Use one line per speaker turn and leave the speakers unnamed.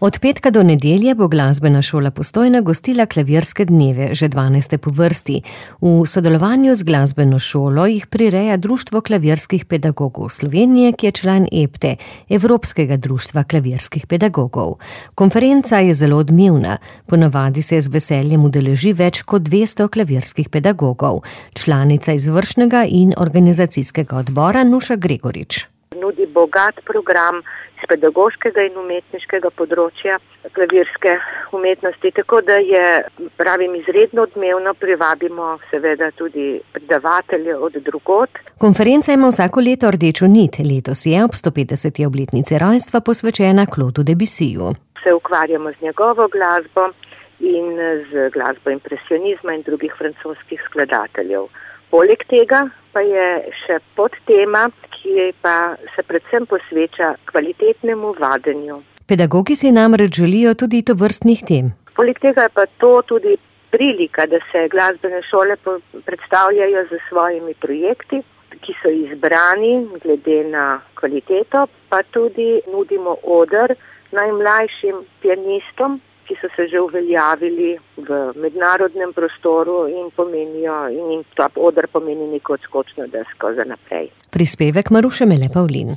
Od petka do nedelje bo Glasbena šola Postojna gostila klavirske dneve, že 12. po vrsti. V sodelovanju z Glasbeno šolo jih prireja Društvo klavirskih pedagogov Slovenije, ki je član EPTE, Evropskega društva klavirskih pedagogov. Konferenca je zelo odmevna. Ponavadi se z veseljem udeleži več kot 200 klavirskih pedagogov. Članica izvršnega in organizacijskega odbora Nuša Gregorič.
Nudi bogat program z pedagoškega in umetniškega področja klavirske umetnosti, tako da je, pravim, izredno odmevno, privabimo seveda tudi predavatelje od drugod.
Konferenca ima vsako leto rdečo nit, letos je ob 150. obletnici rojstva posvečena Claudeu Debussyju.
Se ukvarjamo z njegovo glasbo in z glasbo impresionizma in drugih francoskih skladateljev. Poleg tega pa je še podtema, ki pa se predvsem posveča kvalitetnemu vadenju.
Pedagogi si namreč želijo tudi tovrstnih tem.
Poleg tega je pa to tudi prilika, da se glasbene šole predstavljajo z svojimi projekti, ki so izbrani glede na kvaliteto, pa tudi nudimo oder najmlajšim pianistom, ki so se že uveljavili v mednarodnem prostoru in ta oder pomeni neko odskočno desko za naprej.
Prispevek Maruše Mele Pavlin.